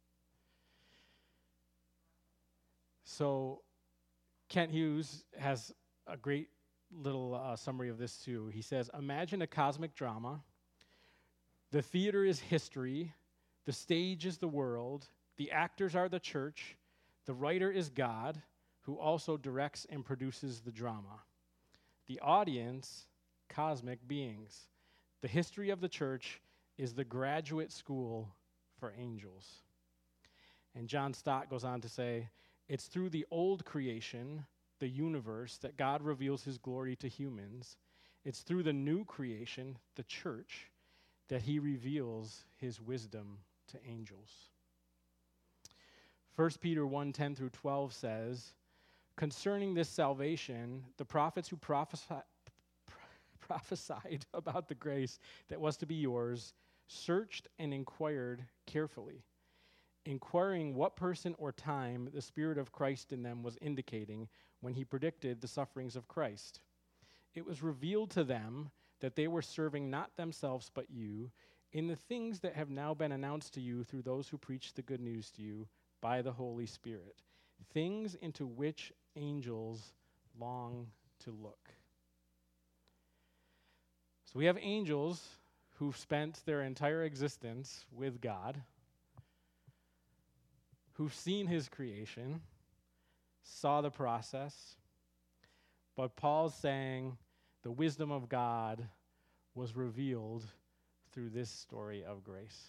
So Kent Hughes has a great little uh, summary of this too. He says, imagine a cosmic drama. The theater is history. The stage is the world. The actors are the church. The writer is God, who also directs and produces the drama. The audience, cosmic beings. The history of the church is the graduate school for angels. And John Stott goes on to say, it's through the old creation, the universe, that God reveals his glory to humans. It's through the new creation, the church, that he reveals his wisdom to angels. First Peter one, ten through twelve says, concerning this salvation, the prophets who prophesy, prophesied about the grace that was to be yours searched and inquired carefully, inquiring what person or time the Spirit of Christ in them was indicating when he predicted the sufferings of Christ. It was revealed to them that they were serving not themselves but you in the things that have now been announced to you through those who preach the good news to you by the Holy Spirit, things into which angels long to look. So we have angels who've spent their entire existence with God, who've seen his creation, saw the process, but Paul's saying the wisdom of God was revealed through this story of grace.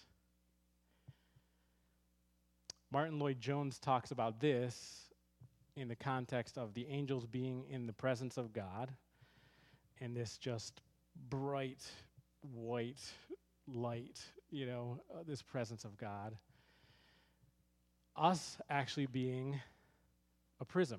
Martin Lloyd-Jones talks about this in the context of the angels being in the presence of God and this just bright white light, you know, uh, this presence of God. Us actually being a prism.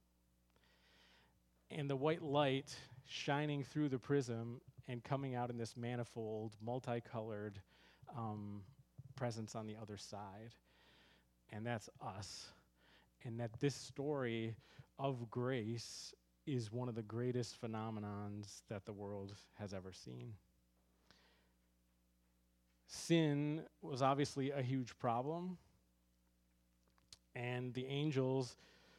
And the white light shining through the prism and coming out in this manifold, multicolored um, presence on the other side. And that's us. And that this story of grace is one of the greatest phenomenons that the world has ever seen. Sin was obviously a huge problem, and the angels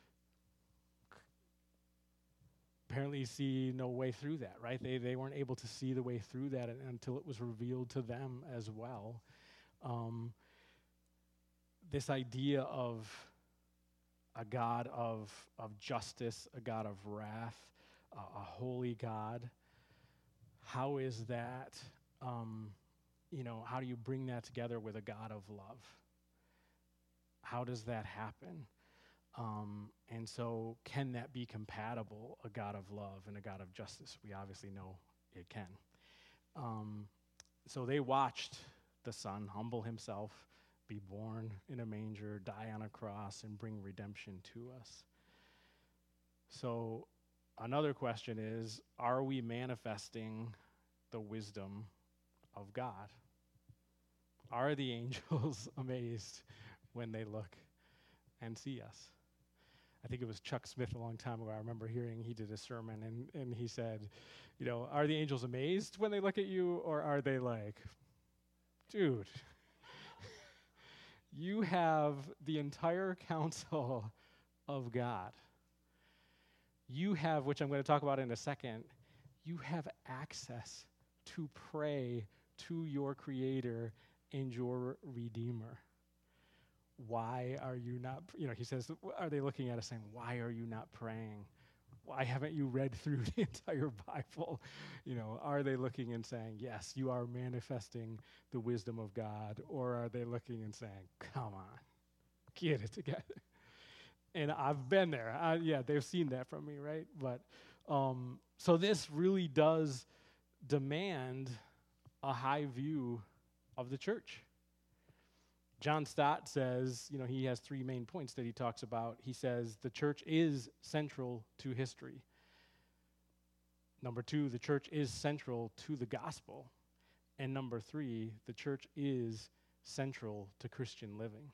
apparently see no way through that, right? They they weren't able to see the way through that until it was revealed to them as well. Um, this idea of a God of, of justice, a God of wrath, uh, a holy God, how is that, um, you know, how do you bring that together with a God of love? How does that happen? Um, and so can that be compatible, a God of love and a God of justice? We obviously know it can. Um, so they watched the Son humble himself, be born in a manger, die on a cross, and bring redemption to us. So another question is, are we manifesting the wisdom of God? Are the angels amazed when they look and see us? I think it was Chuck Smith a long time ago. I remember hearing he did a sermon, and, and he said, you know, are the angels amazed when they look at you, or are they like, dude, you have the entire counsel of God. You have, which I'm going to talk about in a second, you have access to pray to your Creator and your Redeemer. Why are you not, you know, he says, are they looking at us saying, why are you not praying? Why haven't you read through the entire Bible? You know, are they looking and saying, yes, you are manifesting the wisdom of God? Or are they looking and saying, come on, get it together? And I've been there. I, yeah, they've seen that from me, right? But um, so this really does demand a high view of the church. John Stott says, you know, he has three main points that he talks about. He says the church is central to history. Number two, the church is central to the gospel. And number three, the church is central to Christian living.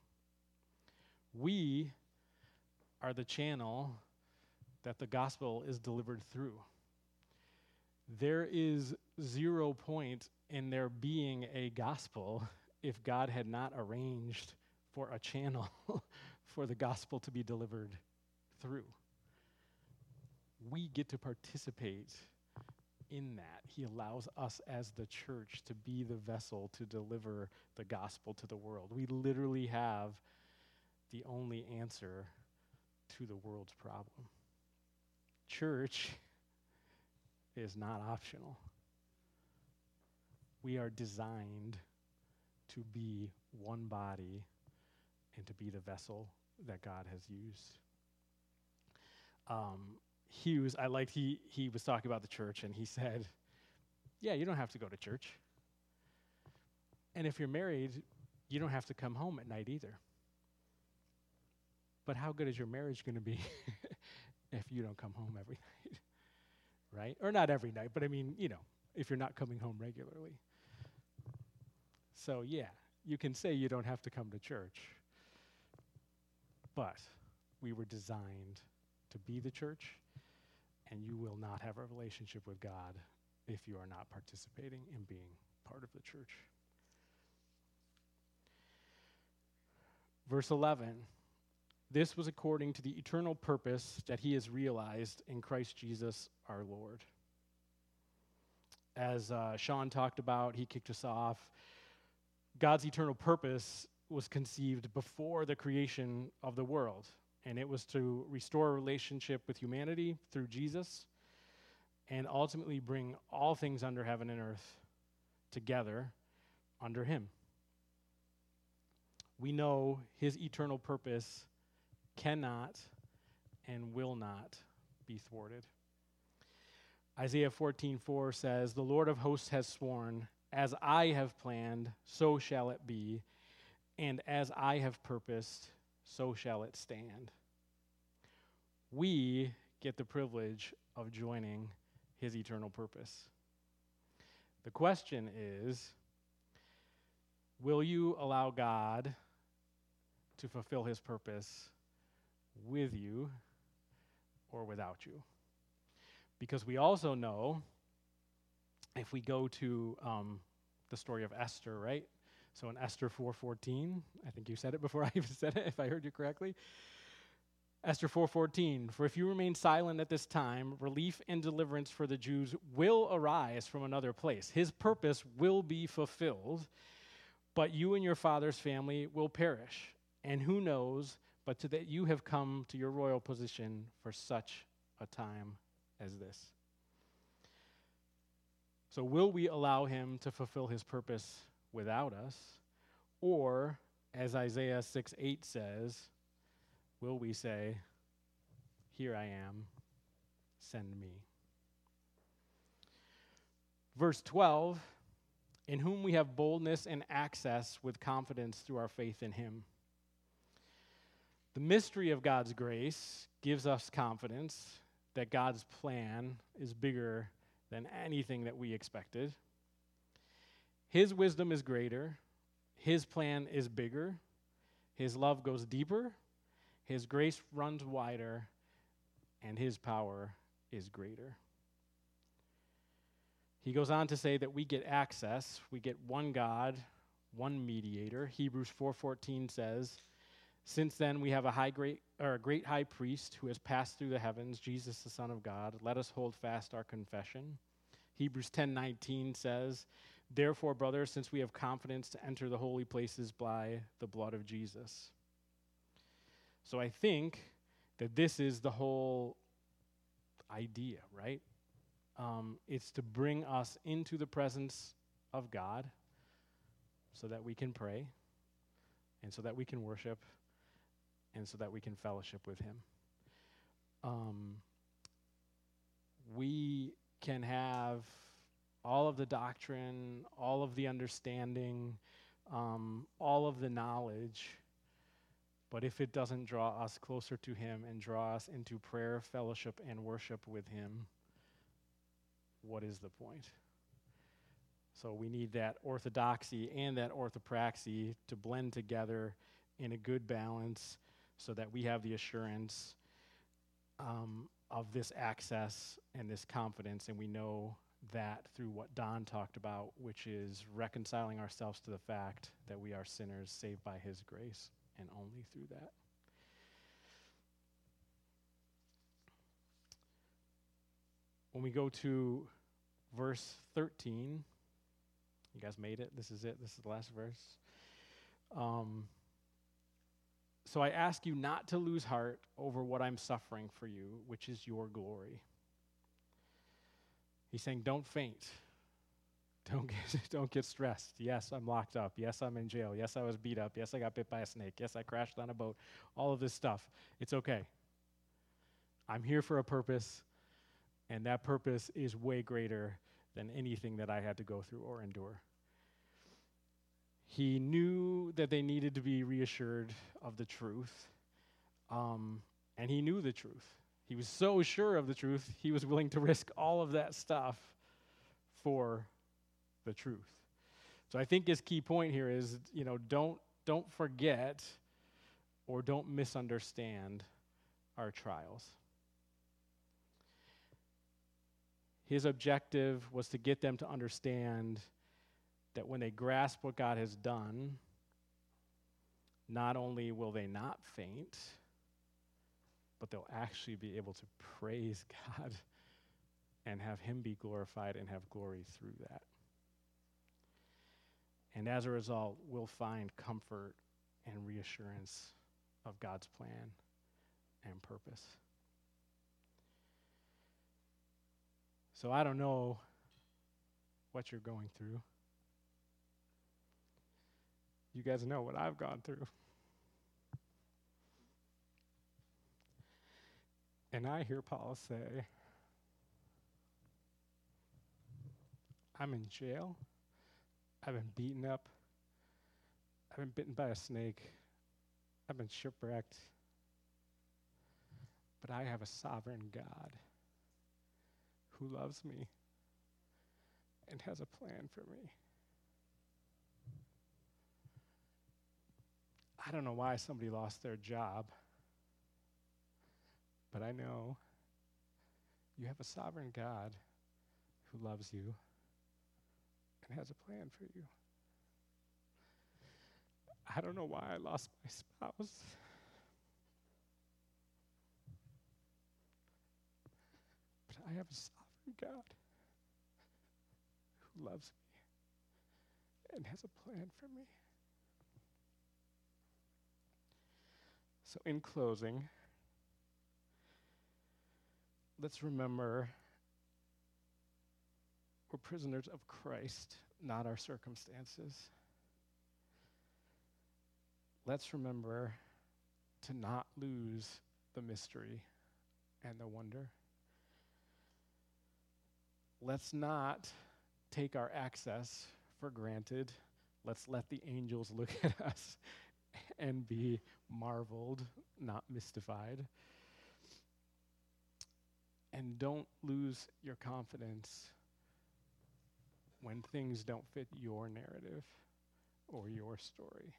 We are the channel that the gospel is delivered through. There is zero point in there being a gospel if God had not arranged for a channel for the gospel to be delivered through. We get to participate in that. He allows us as the church to be the vessel to deliver the gospel to the world. We literally have the only answer to the world's problem. Church is not optional. We are designed to be one body and to be the vessel that God has used. Um, Hughes, I liked, he, he was talking about the church, and he said, yeah, you don't have to go to church. And if you're married, you don't have to come home at night either. But how good is your marriage going to be if you don't come home every night, right? Or not every night, but I mean, you know, if you're not coming home regularly. So yeah, you can say you don't have to come to church, but we were designed to be the church, and you will not have a relationship with God if you are not participating in being part of the church. Verse eleven, this was according to the eternal purpose that he has realized in Christ Jesus our Lord. As uh, Sean talked about, he kicked us off. God's eternal purpose was conceived before the creation of the world, and it was to restore a relationship with humanity through Jesus and ultimately bring all things under heaven and earth together under him. We know his eternal purpose cannot and will not be thwarted. Isaiah fourteen four says, the Lord of hosts has sworn, as I have planned, so shall it be, and as I have purposed, so shall it stand. We get the privilege of joining his eternal purpose. The question is, will you allow God to fulfill his purpose with you or without you? Because we also know, if we go to um, the story of Esther, right? So in Esther four fourteen, I think you said it before I even said it, if I heard you correctly. Esther four fourteen, for if you remain silent at this time, relief and deliverance for the Jews will arise from another place. His purpose will be fulfilled, but you and your father's family will perish. And who knows, but to that you have come to your royal position for such a time as this. So will we allow him to fulfill his purpose without us? Or, as Isaiah six eight says, will we say, "Here I am, send me"? Verse twelve, in whom we have boldness and access with confidence through our faith in him. The mystery of God's grace gives us confidence that God's plan is bigger than anything that we expected. His wisdom is greater. His plan is bigger. His love goes deeper. His grace runs wider. And his power is greater. He goes on to say that we get access. We get one God, one mediator. Hebrews four fourteen says, "Since then we have a high great or a great high priest who has passed through the heavens, Jesus the Son of God. Let us hold fast our confession." Hebrews ten nineteen says, "Therefore, brothers, since we have confidence to enter the holy places by the blood of Jesus." So I think that this is the whole idea, right? Um, it's to bring us into the presence of God so that we can pray and so that we can worship and so that we can fellowship with him. Um, we can have all of the doctrine, all of the understanding, um, all of the knowledge, but if it doesn't draw us closer to him and draw us into prayer, fellowship, and worship with him, what is the point? So we need that orthodoxy and that orthopraxy to blend together in a good balance so that we have the assurance um, of this access and this confidence, and we know that through what Don talked about, which is reconciling ourselves to the fact that we are sinners saved by his grace, and only through that. When we go to verse thirteen, you guys made it. This is it. This is the last verse. Um, so I ask you not to lose heart over what I'm suffering for you, which is your glory. He's saying, don't faint. Don't get, don't get stressed. Yes, I'm locked up. Yes, I'm in jail. Yes, I was beat up. Yes, I got bit by a snake. Yes, I crashed on a boat. All of this stuff. It's okay. I'm here for a purpose, and that purpose is way greater than anything that I had to go through or endure. He knew that they needed to be reassured of the truth, um, and he knew the truth. He was so sure of the truth, he was willing to risk all of that stuff for the truth. So I think his key point here is, you know, don't don't forget or don't misunderstand our trials. His objective was to get them to understand that when they grasp what God has done, not only will they not faint, but they'll actually be able to praise God and have him be glorified and have glory through that. And as a result, we'll find comfort and reassurance of God's plan and purpose. So I don't know what you're going through. You guys know what I've gone through. And I hear Paul say, I'm in jail. I've been beaten up. I've been bitten by a snake. I've been shipwrecked. But I have a sovereign God who loves me and has a plan for me. I don't know why somebody lost their job, but I know you have a sovereign God who loves you and has a plan for you. I don't know why I lost my spouse, but I have a sovereign God who loves me and has a plan for me. So in closing, let's remember we're prisoners of Christ, not our circumstances. Let's remember to not lose the mystery and the wonder. Let's not take our access for granted. Let's let the angels look at us and be marveled, not mystified. And don't lose your confidence when things don't fit your narrative or your story.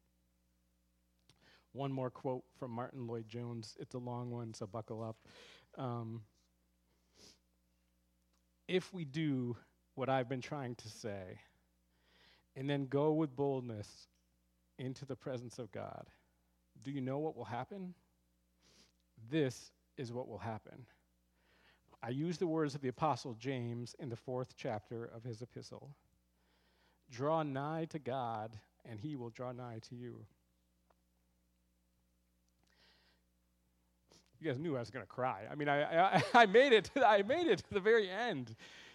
One more quote from Martin Lloyd-Jones. It's a long one, so buckle up. Um, if we do what I've been trying to say, and then go with boldness into the presence of God, do you know what will happen? This is what will happen. I use the words of the Apostle James in the fourth chapter of his epistle. Draw nigh to God, and he will draw nigh to you. You guys knew I was going to cry. I mean, I, I I made it. To, I made it to the very end.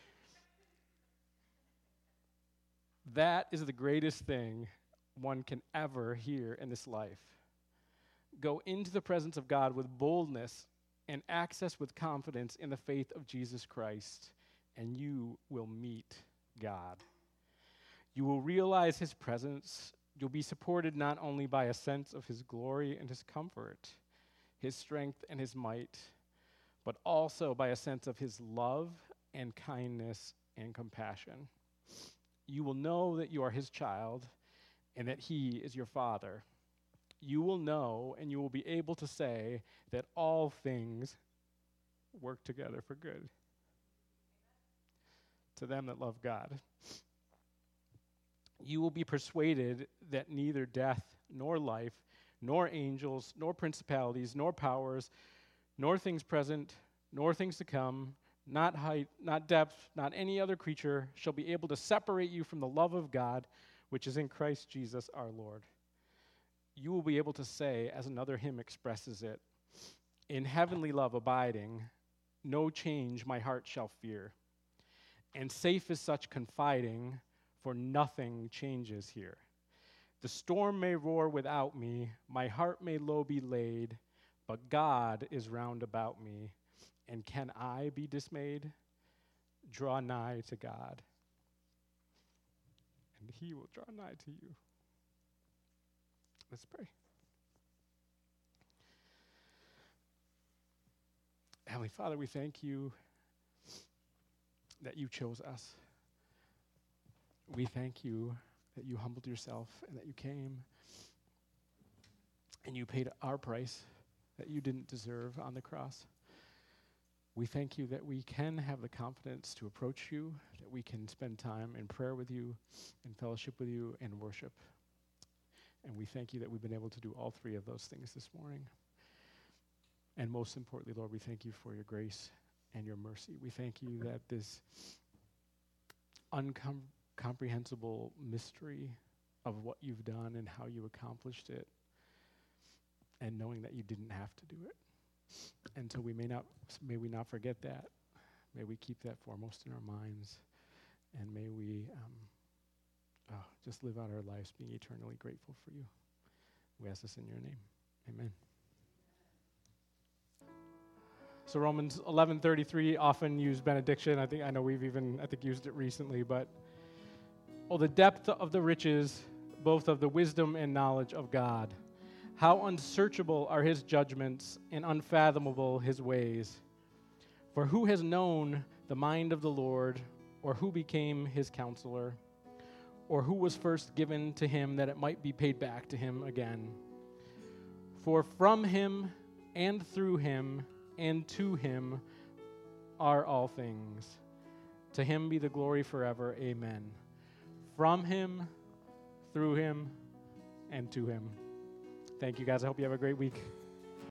That is the greatest thing one can ever hear in this life. Go into the presence of God with boldness and access with confidence in the faith of Jesus Christ, and you will meet God. You will realize his presence. You'll be supported not only by a sense of his glory and his comfort, his strength and his might, but also by a sense of his love and kindness and compassion. You will know that you are his child and that he is your father. You will know and you will be able to say that all things work together for good to them that love God. You will be persuaded that neither death nor life, nor angels, nor principalities, nor powers, nor things present, nor things to come, not height, not depth, not any other creature shall be able to separate you from the love of God, which is in Christ Jesus our Lord. You will be able to say, as another hymn expresses it, in heavenly love abiding, no change my heart shall fear. And safe is such confiding, for nothing changes here. The storm may roar without me, my heart may low be laid, but God is round about me, and can I be dismayed? Draw nigh to God, and he will draw nigh to you. Let's pray. Heavenly Father, we thank you that you chose us. We thank you that you humbled yourself and that you came and you paid our price that you didn't deserve on the cross. We thank you that we can have the confidence to approach you, that we can spend time in prayer with you, in fellowship with you, and worship. And we thank you that we've been able to do all three of those things this morning. And most importantly, Lord, we thank you for your grace and your mercy. We thank you that this incomprehensible mystery of what you've done and how you accomplished it, and knowing that you didn't have to do it. And so we may not, may we not forget that. May we keep that foremost in our minds, and may we um, oh, just live out our lives being eternally grateful for you. We ask this in your name. Amen. So Romans eleven thirty-three, often used benediction. I think I know we've even I think used it recently, but oh, the depth of the riches, both of the wisdom and knowledge of God. How unsearchable are his judgments and unfathomable his ways. For who has known the mind of the Lord, or who became his counselor, or who was first given to him that it might be paid back to him again? For from him and through him and to him are all things. To him be the glory forever. Amen. From him, through him, and to him. Thank you, guys. I hope you have a great week.